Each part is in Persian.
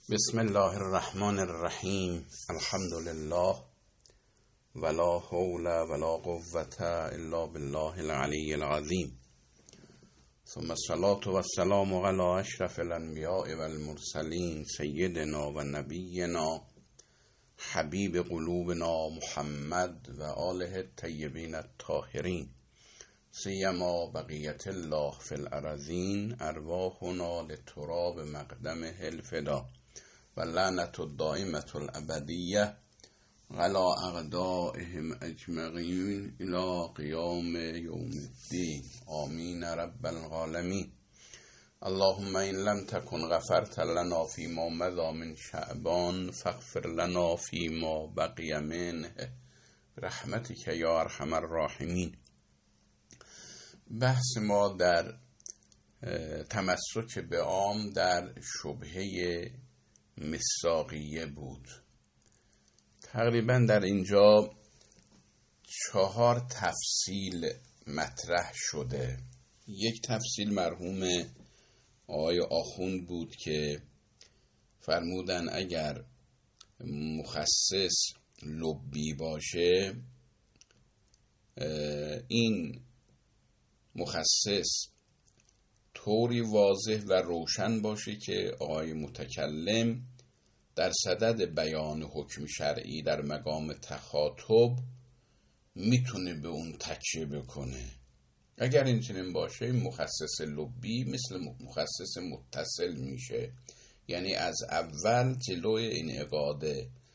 بسم الله الرحمن الرحیم. الحمد لله ولا حول ولا قوة الا بالله العلی العظیم. ثم الصلاة والسلام علی اشرف الانبیاء والمرسلین سیدنا و نبینا حبیب قلوبنا محمد و آله الطیبین الطاهرین سیما بقیت الله فی الارضین. ارواحنا لتراب مقدمه الفدا و لعنت الدائمة الابدیه علی اعدائهم اجمعین الی قیام یوم الدین. آمین رب العالمین. اللهم ان لم تكن غفرت لنا فيما مضى من شعبان فاغفر لنا فيما بقي منه برحمتك یا ارحم الراحمین. بحث ما در تمسک به عام در شبهه مصداقیه بود. تقریبا در اینجا 4 تفصیل مطرح شده. یک تفصیل مرحوم آقای آخوند بود که فرمودن اگر مخصص لبی باشه، این مخصص طوری واضح و روشن باشه که آقای متکلم در صدد بیان حکم شرعی در مقام تخاطب میتونه به اون تکیه بکنه. اگر این چنین باشه، مخصص لبی مثل مخصص متصل میشه، یعنی از اول جلوی انعقاد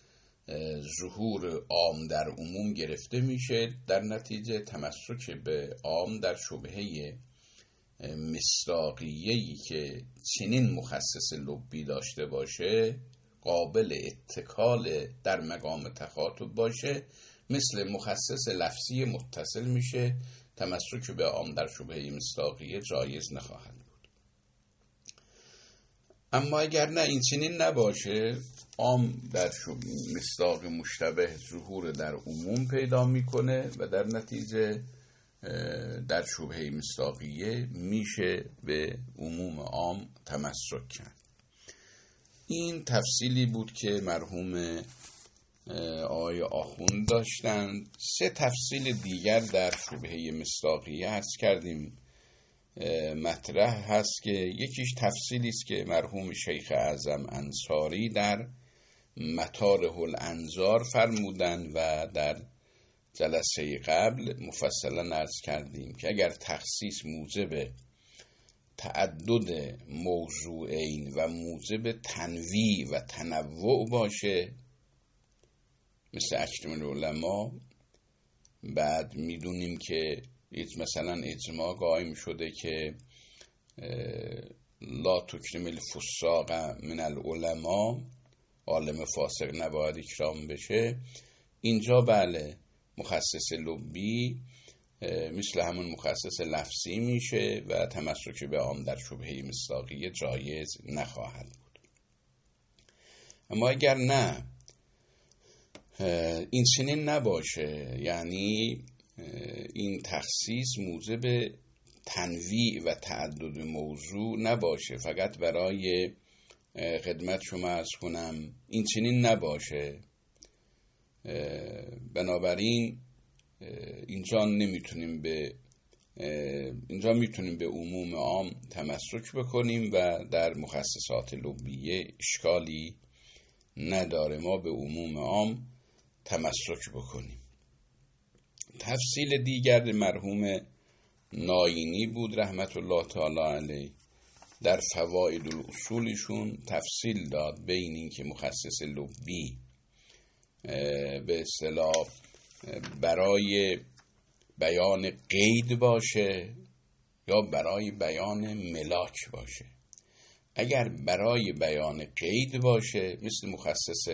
ظهور عام در عموم گرفته میشه. در نتیجه تمسک به عام در شبهه مصداقیه‌ای که چنین مخصص لبی داشته باشه، قابل اتکال در مقام تخاطب باشه، مثل مخصص لفظی متصل میشه. تمسک به عام در شبهه مصداقیه جایز نخواهد بود. اما اگر نه این چنین نباشه، عام در مصداق مشتبه ظهور در عموم پیدا میکنه و در نتیجه در شبهه مصداقیه میشه به عموم عام تمسک کرد. این تفصیلی بود که مرحوم آقای آخوند داشتند. 3 تفصیل دیگر در شبهه مصداقیه عرض کردیم مطرح هست که یکیش تفصیلی است که مرحوم شیخ اعظم انصاری در مطارح الانظار فرمودند و در جلسه قبل مفصلا عرض کردیم که اگر تخصیص موجب تعدد موضوعین و موجب تنویع و تنوع باشه، مثل اکرم العلماء، بعد میدونیم که مثلا اجماع قائم شده که لا تکرم الفساق من العلماء، عالم فاسق نباید اکرام بشه. اینجا بله مخصص لبی مثل همون مخصص لفظی میشه و تمسک به عام در شبهه مصداقیه جایز نخواهد بود. اما اگر نه این چنین نباشه، یعنی این تخصیص موجب تنویع و تعدد موضوع نباشه، فقط برای خدمت شما عرض کنم این چنین نباشه، بنابراین اینجا میتونیم به عموم عام تمسک بکنیم و در مخصصات لبیه اشکالی نداره ما به عموم عام تمسک بکنیم. تفصیل دیگر مرحوم ناینی بود رحمت الله تعالی علیه. در فواید الاصولشون تفصیل داد بین این که مخصص لبی به اصطلاح برای بیان قید باشه یا برای بیان ملاک باشه. اگر برای بیان قید باشه مثل مخصص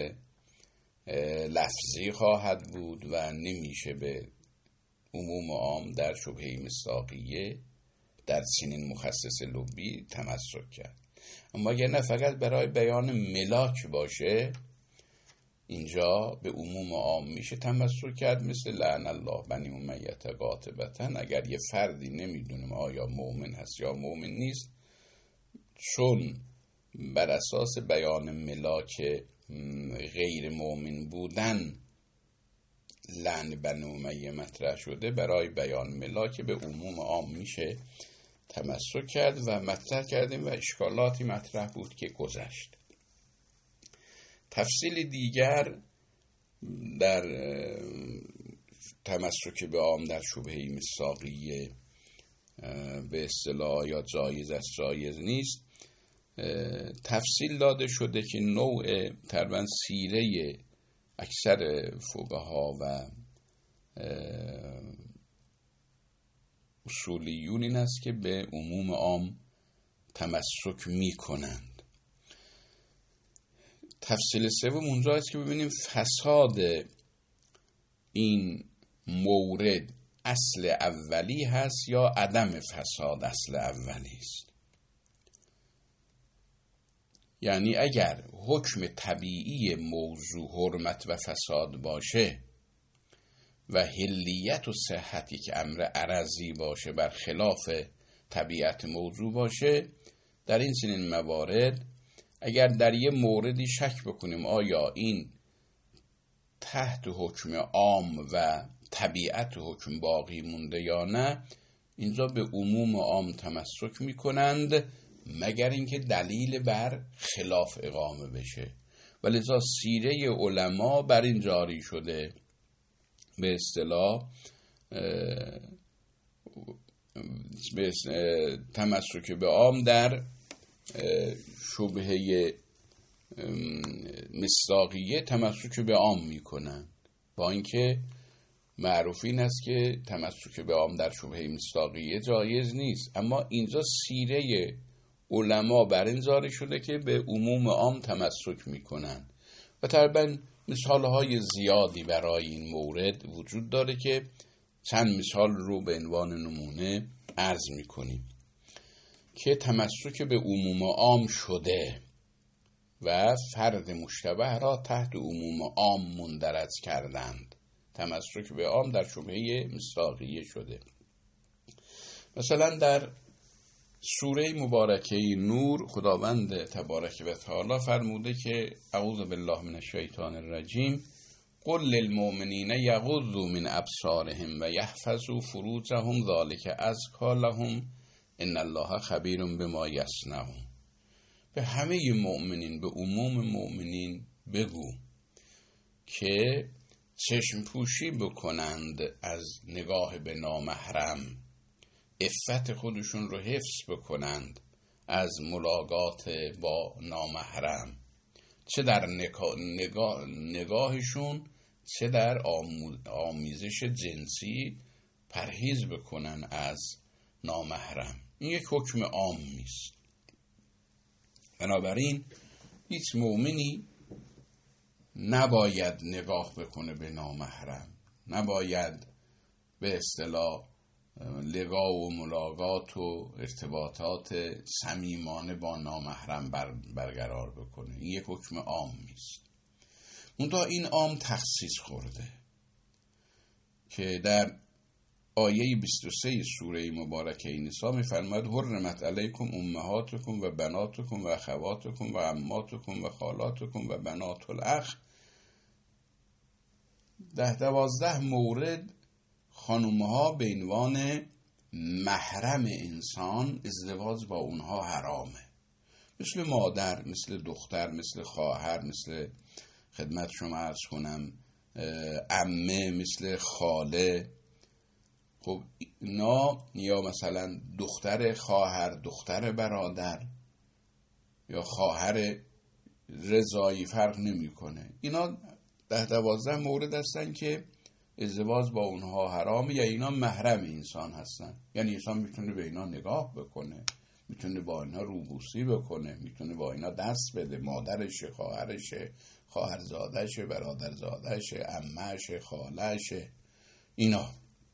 لفظی خواهد بود و نمیشه به عموم عام در شبهه مصداقیه در چنین مخصص لبی تمسک کرد. اما اگر نه فقط برای بیان ملاک باشه، اینجا به عموم عام میشه تمسک کرد، مثل لعن الله بنی امیة قاطبة. اگر یه فردی نمیدونیم آیا مؤمن هست یا مؤمن نیست، چون بر اساس بیان ملاک غیر مؤمن بودن لعن بنی امیه مطرح شده، برای بیان ملاک به عموم عام میشه تمسک کرد و مطرح کردیم و اشکالاتی مطرح بود که گذشت. تفصیل دیگر در تمسک به عام در شبهه مصداقیه به اصطلاح یا جایز است جایز نیست تفصیل داده شده که نوع تقریباً سیره اکثر فقها و اصولیون این است که به عموم عام تمسک می کنند. تفصیل سوم اونجا است که ببینیم فساد این مورد اصل اولی هست یا عدم فساد اصل اولی است. یعنی اگر حکم طبیعی موضوع حرمت و فساد باشه و حلیت و صحتی که امر عرضی باشه بر خلاف طبیعت موضوع باشه، در این چنین موارد اگر در یه موردی شک بکنیم آیا این تحت حکم عام و طبیعت حکم باقی مونده یا نه، اینجا به عموم عام تمسک میکنند مگر اینکه دلیل بر خلاف اقامه بشه. ولذا سیره علما بر این جاری شده به اصطلاح تمسک به عام در شبهه مصداقیه تمسک به عام میکنن، با اینکه معروف این است که تمسک به عام در شبهه مصداقیه جایز نیست، اما اینجا سیره علما بر این جاری شده که به عموم عام تمسک میکنن و تقریبا مثالهای زیادی برای این مورد وجود داره که چند مثال رو به عنوان نمونه عرض میکنیم که تمسک به عموم عام شده و فرد مشتبه را تحت عموم عام مندرج کردند. تمسک به عام در شبهه مصداقیه شده. مثلا در سوره مبارکه نور خداوند تبارک و تعالی فرموده که اعوذ بالله من الشیطان الرجیم قل للمؤمنین یغضوا من ابصارهم و یحفظوا فروجهم ذلک ازکی لهم ان الله خبیر بما یصنعون. به همه مؤمنین، به عموم مؤمنین بگو که چشم پوشی بکنند از نگاه به نامحرم، عفت خودشون رو حفظ بکنند از ملاقات با نامحرم، چه در نگاهشون چه در آمیزش جنسی پرهیز بکنن از نامحرم. این یک حکم عامی است. بنابراین هیچ مؤمنی نباید نگاه بکنه به نامحرم، نباید به اصطلاح لقا و ملاقات و ارتباطات صمیمانه با نامحرم برقرار بکنه. این یک حکم عامی است. منتها این عام تخصیص خورده که در آیه 23 سوره مبارکه نساء می‌فرماید حرمت علیکم امهاتکم و بناتکم و اخواتکم و عماتکم و خالاتکم و بنات الاخ. 10-12 مورد خانومها به عنوان محرم انسان ازدواج با اونها حرامه، مثل مادر، مثل دختر، مثل خواهر، مثل خدمت شما عرض کنم عمه، مثل خاله. خب اینا یا مثلا دختر خواهر، دختر برادر یا خواهر رضایی فرق نمیکنه. اینا 10-12 مورد هستن که ازدواج با اونها حرامه یا اینا محرم انسان هستن. یعنی انسان میتونه به اینا نگاه بکنه، میتونه با اینا روبوسی بکنه، میتونه با اینا دست بده، مادرشه، خواهرشه، خواهرزادشه، برادرزادشه، عمهشه، خالهشه، اینا.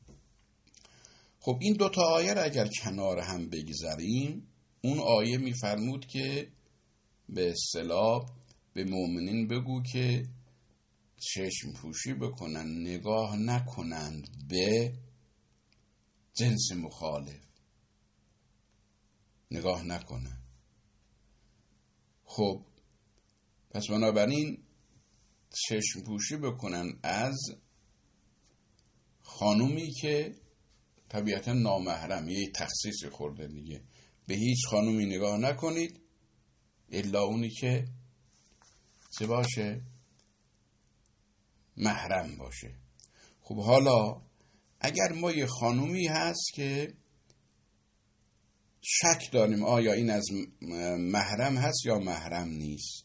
خب این دوتا آیه را اگر کنار هم بگذاریم، اون آیه میفرمود که به اصطلاح به مؤمنین بگو که چشم پوشی بکنن، نگاه نکنند به جنس مخالف، نگاه نکنن. خب پس بنابراین چشم پوشی بکنن از خانومی که طبیعتا نامحرم، یه تخصیصی خورده دیگه، به هیچ خانومی نگاه نکنید الا اونی که چه باشه؟ محرم باشه. خب حالا اگر ما یه خانومی هست که شک داریم آیا این از محرم هست یا محرم نیست،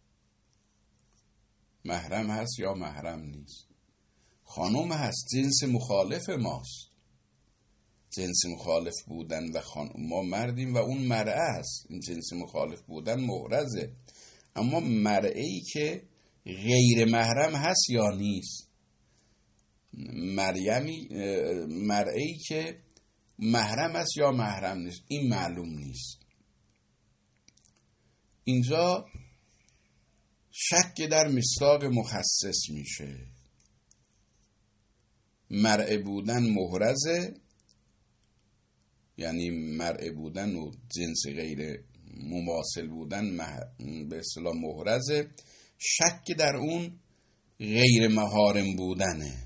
محرم هست یا محرم نیست، خانوم هست جنس مخالف ماست، جنس مخالف بودن و ما مردیم و اون مرأه است، این جنس مخالف بودن محرزه، اما مرأه‌ای که غیر محرم هست یا نیست، مرأه‌ای که محرم است یا محرم نیست، این معلوم نیست. اینجا شک در مصداق مخصص میشه. مرأه بودن محرزه، یعنی مرأه بودن و جنس غیر مماثل بودن به اصطلاح محرزه، شک در اون غیر محارم بودنه،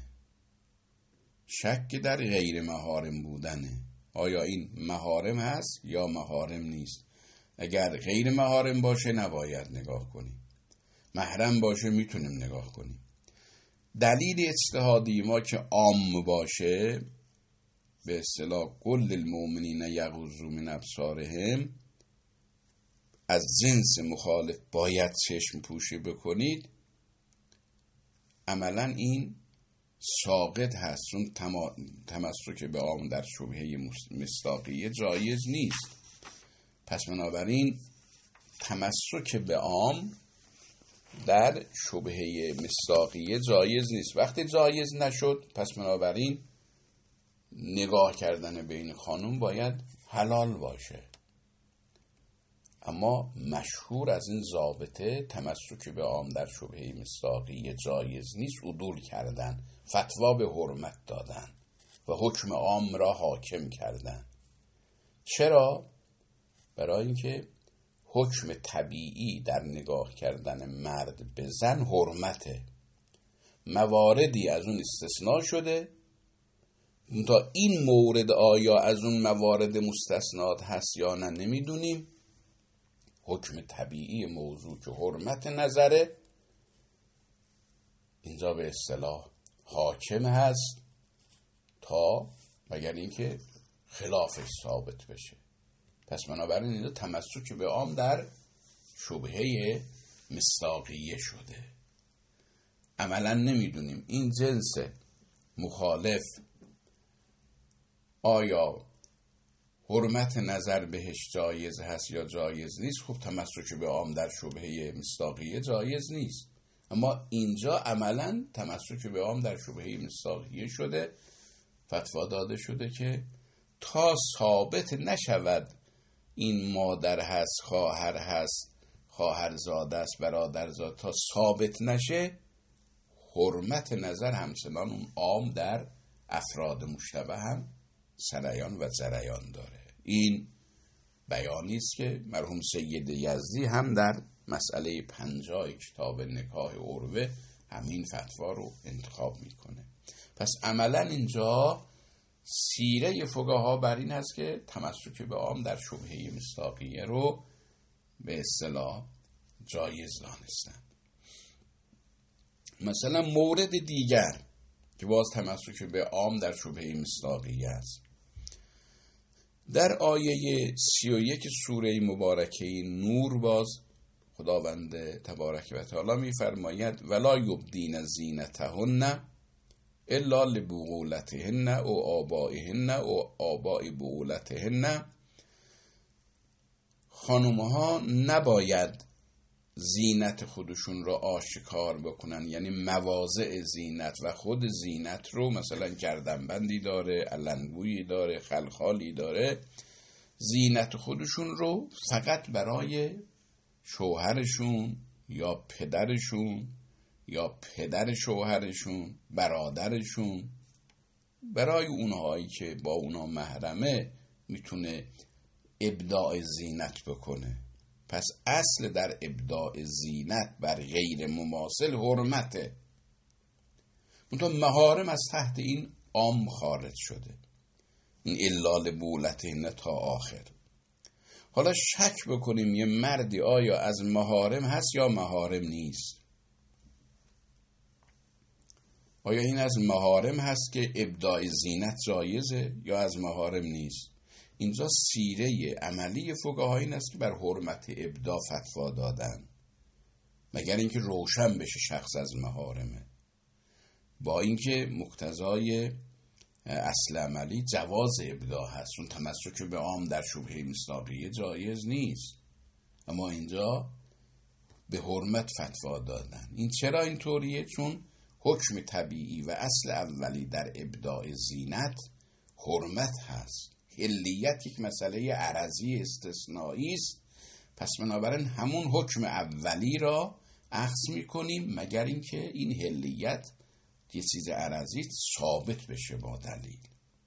شک در غیر محارم بودنه، آیا این محارم هست یا محارم نیست. اگر غیر محارم باشه نباید نگاه کنیم، محرم باشه میتونیم نگاه کنیم. دلیل اجتهادی ما که عام باشه، به اصطلاح قل للمؤمنین یغضوا من ابصارهم، از جنس مخالف باید چشم پوشی بکنید، عملا این ساقط هست، چون تمسک به عام در شبهه مصداقیه جایز نیست. پس بنابراین تمسک به عام در شبهه مصداقیه جایز نیست. وقتی جایز نشد پس بنابراین نگاه کردن به این خانم باید حلال باشه. اما مشهور از این ضابطه تمسک به عام در شبهه مصداقیه جایز نیست، عدول کردن، فتوا به حرمت دادن و حکم عام را حاکم کردن. چرا؟ برای اینکه حکم طبیعی در نگاه کردن مرد به زن حرمته، مواردی از اون استثناء شده، تا این مورد آیا از اون موارد مستثنات هست یا نه نمیدونیم. حکم طبیعی موضوع که حرمت نظره اینجا به اصطلاح حاکم هست تا مگر اینکه خلافش ثابت بشه. پس بنابراین اینجا تمسک به عام در شبهه مصداقیه شده. عملا نمیدونیم این جنس مخالف آیا حرمت نظر بهش جایز هست یا جایز نیست. خب تمسک به عام در شبهه مصداقیه جایز نیست، اما اینجا عملا تمسک به عام در شبهه مصداقیه شده. فتوا داده شده که تا ثابت نشود این مادر هست، خواهر هست، خواهرزاده است، برادرزاده، تا ثابت نشه حرمت نظر همچنان اون عام در افراد مشتبه هم سریان و جریان داره. این بیانی است که مرحوم سید یزدی هم در مسئله 50 کتاب نکاح عروه همین فتوا رو انتخاب میکنه. پس عملا اینجا سیره فقها بر این هست که تمسک به عام در شبهه مصداقیه رو به اصطلاح جایز دانستن. مثلا مورد دیگر که باز تمسک به عام در شبهه مصداقیه است، در آیه 31 سوره مبارکه نور باز خداوند تبارک و تعالی می‌فرماید ولا یبدین زینتهن الا لبعولتهن او آبائهن او آباء بعولتهن. خانومها نباید زینت خودشون رو آشکار بکنن، یعنی مواضع زینت و خود زینت رو، مثلا گردنبندی داره، علنگویی داره، خلخالی داره، زینت خودشون رو فقط برای شوهرشون یا پدرشون یا پدر شوهرشون، برادرشون، برای اونهایی که با اونا محرمه میتونه ابداع زینت بکنه. پس اصل در ابداع زینت بر غیر مماثل حرمته. منتها محارم از تحت این عام خارج شده، این الا لبولتهن تا آخر. حالا شک بکنیم یه مردی آیا از محارم هست یا محارم نیست. آیا این از محارم هست که ابداع زینت جایزه یا از محارم نیست؟ اینجا سیره عملی فقها این است که بر حرمت ابداع فتوا دادن، مگر اینکه روشن بشه شخص از محارمه، با اینکه مقتضای اصل عملی جواز ابداع هست، چون تمسک به عام در شبهه مصداقیه جایز نیست، اما اینجا به حرمت فتوا دادن. این چرا اینطوریه؟ چون حکم طبیعی و اصل اولی در ابداع زینت حرمت هست. حلیت یک مسئله عرضی استثنایی است، پس بنابراین همون حکم اولی را اخذ می‌کنیم مگر اینکه این حلیت یه چیز عرضی ثابت بشه با دلیل.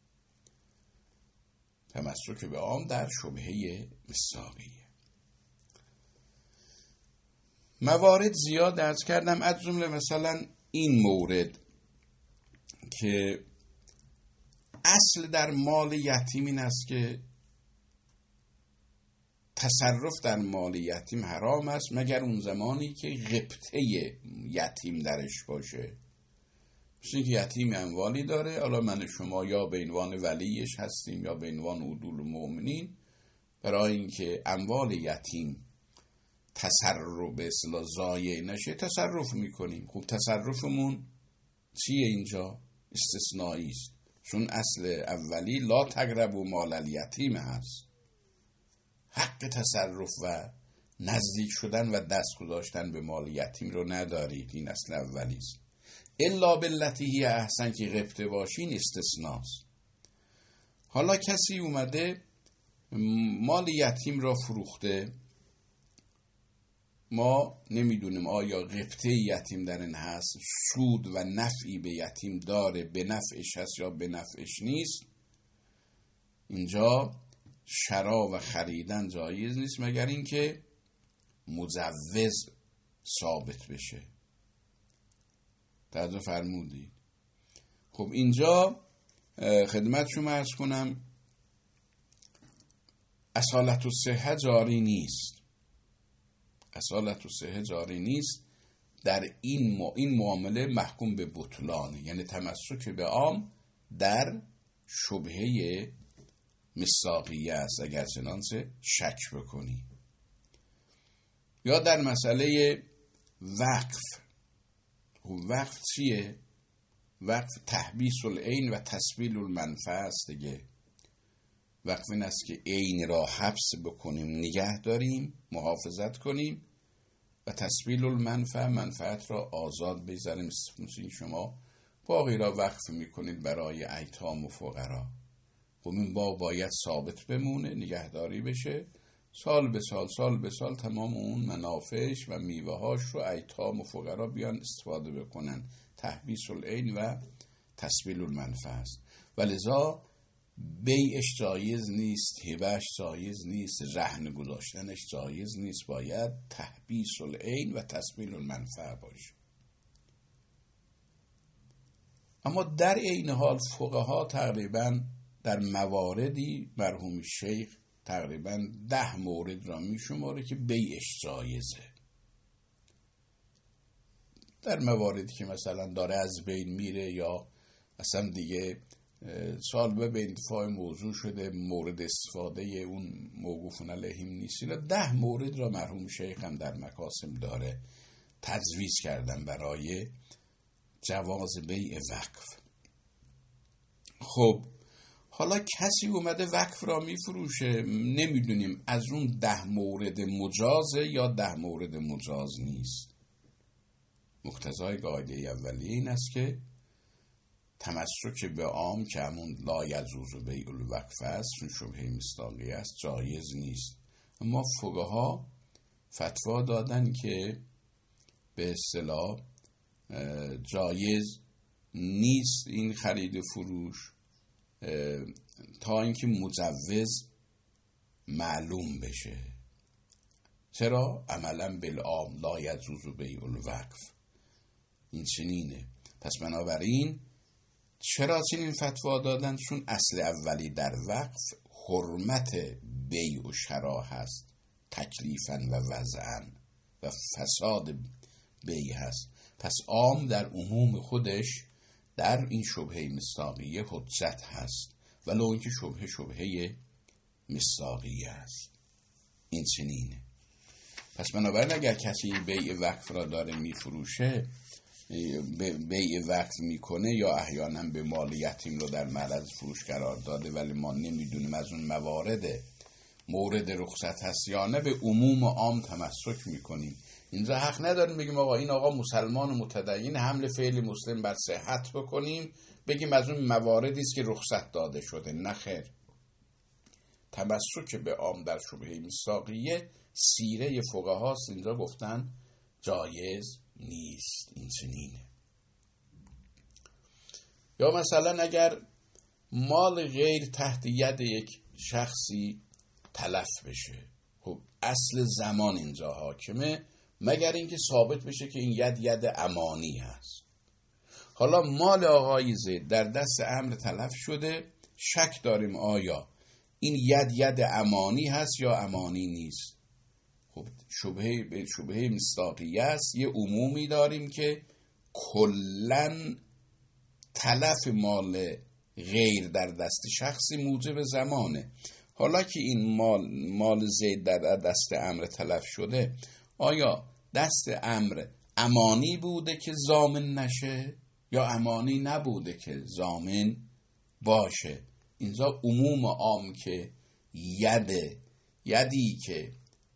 تمسک به عام در شبهه مصداقیه. موارد زیاد عرض کردم، از جمله مثلا این مورد که اصل در مال یتیم این است که تصرف در مال یتیم حرام است مگر اون زمانی که غبطه یتیم درش باشه. مثل اینکه یتیم اموالی داره، حالا من شما یا به عنوان ولیش هستیم یا به عنوان عدول المؤمنین، برای اینکه اموال یتیم تصرف به اصطلاح ضایع نشه تصرف میکنیم. خب تصرفمون چیه اینجا؟ استثنایی است، چون اصل اولی لا تقربوا مال الیتیم هست. حق تصرف و نزدیک شدن و دست گذاشتن به مال یتیم رو ندارید، این اصل اولی است. الا باللتی هی احسن که غبطه باشین استثناست. حالا کسی اومده مال یتیم را فروخته، ما نمیدونیم آیا غبطه یتیم در این هست، سود و نفعی به یتیم داره، به نفعش هست یا به نفعش نیست. اینجا شرا و خریدن جایز نیست مگر اینکه مجوز ثابت بشه. توجه فرمودید؟ خب اینجا خدمت شما عرض کنم اصالت الصحه جاری نیست. اصالت الصحه جاری نیست در این معامله محکوم به بطلانه، یعنی تمسک به عام در شبهه مصداقیه است اگر چنانچه شک بکنی. یا در مسئله وقف. وقف چیه؟ وقف تحبیس العین و تسبیل المنفعه است دیگه. وقف این است که عین را حبس بکنیم، نگه داریم، محافظت کنیم، و تسبیل المنفعه منفعت را آزاد بذاریم. مثل شما باغی را وقف میکنید برای ایتام و فقرا، خب این باغ باید ثابت بمونه، نگهداری بشه، سال به سال تمام اون منافعش و میوه‌هاش رو ایتام و فقرا بیان استفاده بکنن. تحبیس العین و تسبیل المنفعه است. ولذا بیعش جایز نیست، هبهش جایز نیست، رهن گذاشتنش جایز نیست، باید تحبیس العین و تسبیل المنفعه باشه. اما در این حال فقها تقریبا در مواردی مرحوم شیخ تقریبا 10 مورد را می شماره که بیعش جایزه. در مواردی که مثلا داره از بین میره یا اصلا دیگه سال به انتفاع موضوع شده، مورد استفاده اون موقوفون علیهم نیست. 10 مورد را مرحوم شیخ هم در مکاسم داره تجویز کردن برای جواز بیع وقف. خب حالا کسی اومده وقف را میفروشه، نمیدونیم از اون 10 مورد مجازه یا 10 مورد مجاز نیست. مقتضای قاعده اولیه این است که تمسک به عام که همون لا یجوز بیع الوقف است، چون شبهه مصداقیه است، جایز نیست. اما فقها فتوا دادن که به اصطلاح جایز نیست این خرید و فروش تا اینکه مجوز معلوم بشه. چرا؟ عملا بالعام لا یجوز بیع الوقف. این چنینه. پس بنابراین چرا چنین فتوا دادن؟ چون اصل اولی در وقف حرمت بیع و شرا هست، تکلیفاً و وضعاً، و فساد بیع هست. پس عام در عموم خودش در این شبهه مصداقیه حجت هست، ولو اینکه شبهه مصداقیه است. این چنینه. پس بنابراین اگر کسی بیع وقف را داره میفروشه، بیع وقف میکنه یا احیانا به مال یتیم رو در معرض فروش قرار داده، ولی ما نمیدونیم از اون مورد رخصت هست یا نه، به عموم عام تمسک میکنیم. اینجا حق نداریم بگیم آقا این آقا مسلمان و متدین، حمل فعل مسلم بر صحت بکنیم، بگیم از اون مواردی است که رخصت داده شده. نه خیر. تمسک به عام در شبهه مصداقیه سیره فقهاست، اینجا گفتن جایز نیست. این چنینه. یا مثلا اگر مال غیر تحت ید یک شخصی تلف بشه، خب اصل زمان اینجا حاکمه، مگر اینکه ثابت بشه که این ید امانی هست. حالا مال آقای زید در دست امر تلف شده، شک داریم آیا این ید امانی هست یا امانی نیست. خب شبهه مصداقیه است. یه عمومی داریم که کلن تلف مال غیر در دست شخصی موجب زمانه. حالا که این مال زید در دست امر تلف شده، آیا دست امر امانی بوده که ضامن نشه یا امانی نبوده که ضامن باشه؟ اینجا عموم عام که یدی که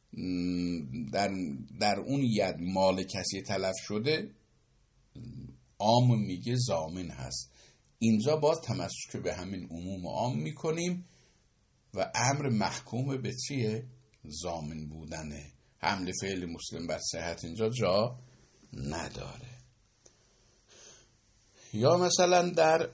در اون ید مال کسی تلف شده، عام میگه ضامن هست. اینجا باز تمسک به همین عموم عام میکنیم و امر محکوم به چیه؟ ضامن بودنه. حمل فعل مسلم بر صحت اینجا جا نداره. یا مثلا در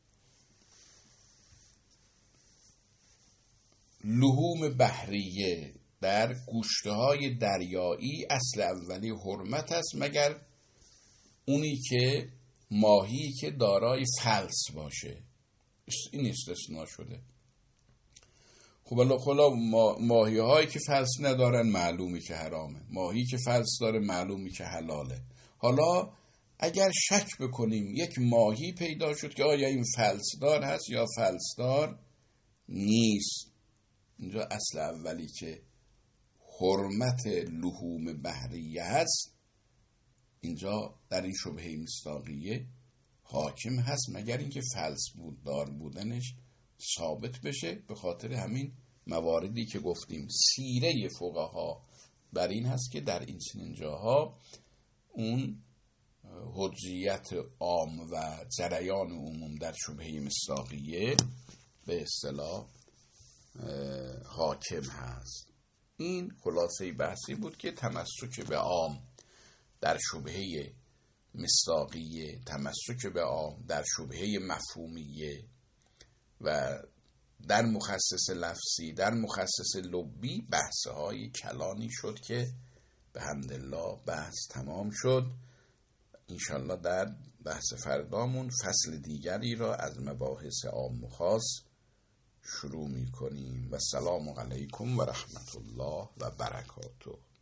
لحوم بحریه، در گوشتهای دریایی، اصل اولی حرمت است مگر اونی که ماهی که دارای فلس باشه. این استثناء شده. خب حالا ماهی هایی که فلس ندارن معلومی که حرامه، ماهی که فلس داره معلومی که حلاله. حالا اگر شک بکنیم یک ماهی پیدا شد که آیا این فلس دار هست یا فلس دار نیست، اینجا اصل اولی که حرمت لحوم بحریه هست، اینجا در این شبهه مصداقیه حاکم هست مگر اینکه فلس دار بودنش ثابت بشه. به خاطر همین مواردی که گفتیم سیره فقها بر این هست که در این چنین جاها اون حجیت عام و جریان عموم در شبهه مصداقیه به اصطلاح حاکم هست. این خلاصه بحثی بود که تمسک به عام در شبهه مصداقیه، تمسک به عام در شبهه مفهومیه و در مخصص لفظی، در مخصص لبی بحث‌های کلانی شد که به حمدالله بحث تمام شد. انشالله در بحث فردامون فصل دیگری را از مباحث عام و خاص شروع می کنیم. و السلام علیکم و رحمت الله و برکاته.